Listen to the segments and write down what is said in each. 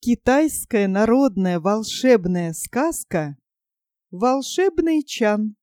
Китайская народная волшебная сказка «Волшебный чан».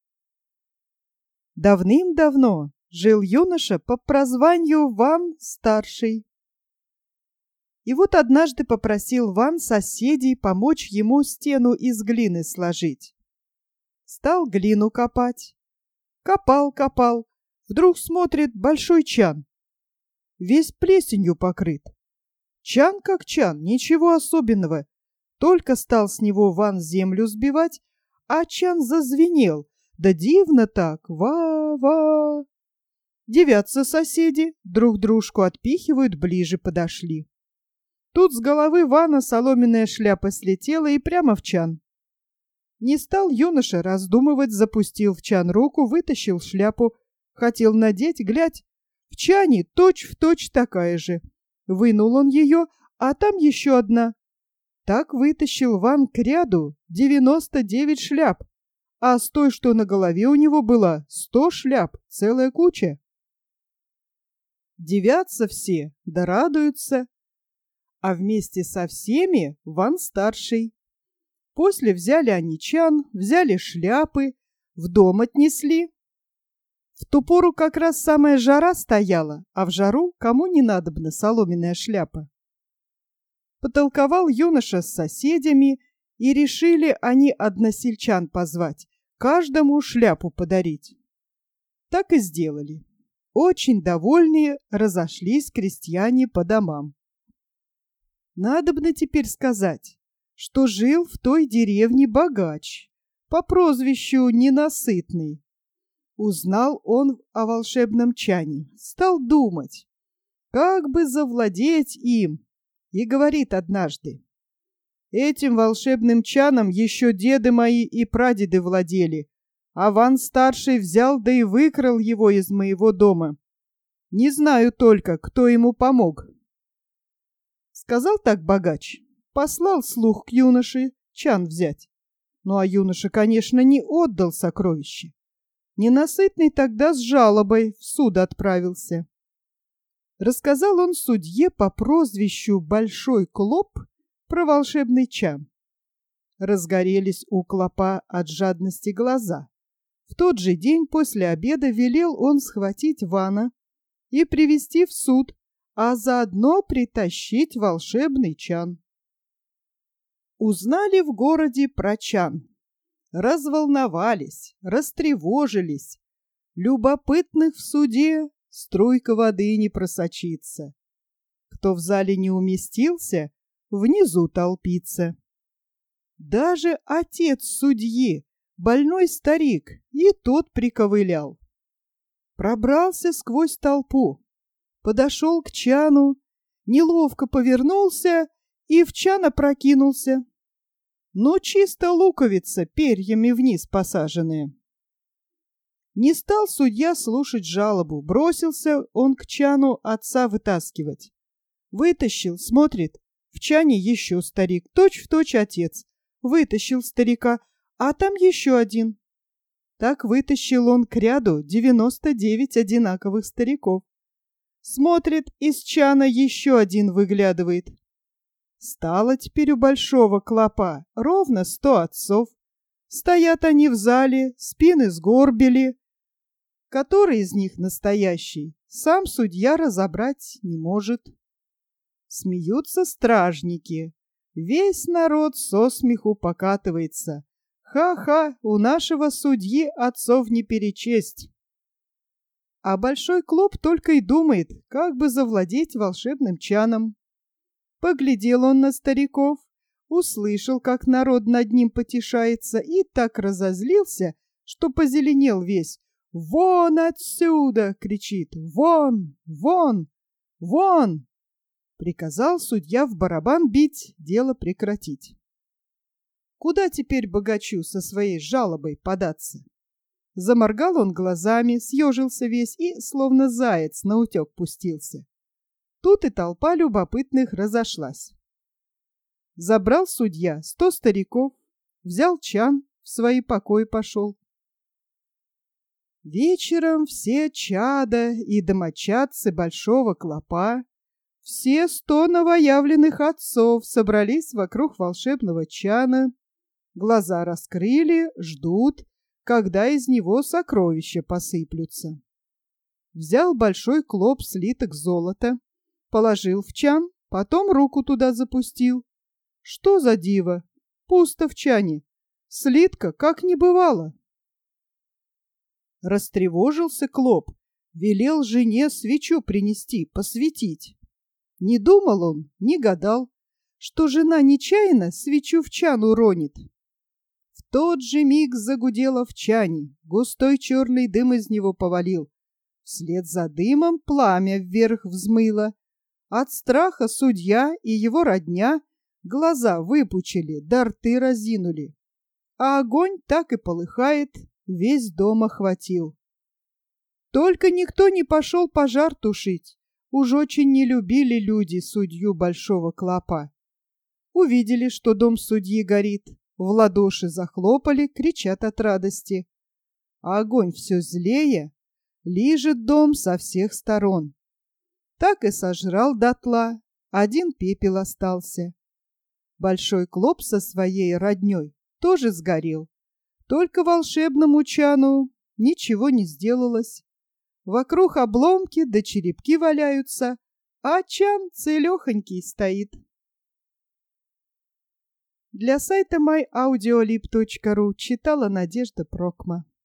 Давным-давно жил юноша по прозванию Ван-старший. И вот однажды попросил Ван соседей помочь ему стену из глины сложить. Стал глину копать. Копал. Вдруг смотрит большой чан. Весь плесенью покрыт. Чан как чан, ничего особенного. Только стал с него Ван землю сбивать, а чан зазвенел. Да дивно так, ва-ва. Дивятся соседи, друг дружку отпихивают, ближе подошли. Тут с головы Вана соломенная шляпа слетела и прямо в чан. Не стал юноша раздумывать, запустил в чан руку, вытащил шляпу, хотел надеть, глядь, в чане точь-в-точь такая же. Вынул он ее, а там еще одна. Так вытащил Ван к ряду 99 шляп, а с той, что на голове у него была, 100 шляп, целая куча. Дивятся все, да радуются. А вместе со всеми Ван-старший. После взяли они чан, взяли шляпы, в дом отнесли. В ту пору как раз самая жара стояла, а в жару кому не надобна соломенная шляпа. Потолковал юноша с соседями, и решили они односельчан позвать, каждому шляпу подарить. Так и сделали. Очень довольные разошлись крестьяне по домам. Надобно теперь сказать, что жил в той деревне богач по прозвищу Ненасытный. Узнал он о волшебном чане, стал думать, как бы завладеть им, и говорит однажды: «Этим волшебным чаном еще деды мои и прадеды владели, а Ван-старший взял да и выкрал его из моего дома. Не знаю только, кто ему помог». Сказал так богач, послал слуг к юноше чан взять. Ну а юноша, конечно, не отдал сокровище. Ненасытный тогда с жалобой в суд отправился. Рассказал он судье по прозвищу Большой Клоп про волшебный чан. Разгорелись у Клопа от жадности глаза. В тот же день после обеда велел он схватить Вана и привести в суд, а заодно притащить волшебный чан. Узнали в городе про чан. Разволновались, растревожились. Любопытных в суде струйка воды не просочится. Кто в зале не уместился, внизу толпится. Даже отец судьи, больной старик, и тот приковылял. Пробрался сквозь толпу, подошел к чану, неловко повернулся и в чан опрокинулся. Но чисто луковица, перьями вниз посаженная. Не стал судья слушать жалобу, бросился он к чану отца вытаскивать. Вытащил, смотрит, в чане еще старик, точь-в-точь отец. Вытащил старика, а там еще один. Так вытащил он к ряду 99 одинаковых стариков. Смотрит, из чана еще один выглядывает. Стало теперь у Большого Клопа ровно 100 отцов. Стоят они в зале, спины сгорбили. Который из них настоящий, сам судья разобрать не может. Смеются стражники. Весь народ со смеху покатывается. Ха-ха, у нашего судьи отцов не перечесть. А Большой Клоп только и думает, как бы завладеть волшебным чаном. Поглядел он на стариков, услышал, как народ над ним потешается, и так разозлился, что позеленел весь. «Вон отсюда!» — кричит. «Вон! Вон! Вон!» Приказал судья в барабан бить, дело прекратить. Куда теперь богачу со своей жалобой податься? Заморгал он глазами, съежился весь и, словно заяц, наутек пустился. Тут и толпа любопытных разошлась. Забрал судья 100 стариков, взял чан, в свои покои пошел. Вечером все чада и домочадцы Большого Клопа, Все 100 новоявленных отцов собрались вокруг волшебного чана, глаза раскрыли, ждут, когда из него сокровища посыплются. Взял большой клоп слиток золота, положил в чан, потом руку туда запустил. Что за диво? Пусто в чане. Слитка как не бывало. Растревожился клоп, велел жене свечу принести, посветить. Не думал он, не гадал, что жена нечаянно свечу в чан уронит. В тот же миг загудело в чане, густой черный дым из него повалил. Вслед за дымом пламя вверх взмыло. От страха судья и его родня глаза выпучили, да рты разинули. А огонь так и полыхает, весь дом охватил. Только никто не пошел пожар тушить. Уж очень не любили люди судью большого клопа. Увидели, что дом судьи горит, в ладоши захлопали, кричат от радости. А огонь все злее, лижет дом со всех сторон. Так и сожрал дотла, один пепел остался. Большой клоп со своей родней тоже сгорел. Только волшебному чану ничего не сделалось. Вокруг обломки да черепки валяются, а чан целехонький стоит. Для сайта myaudiolib.ru читала Надежда Прокма.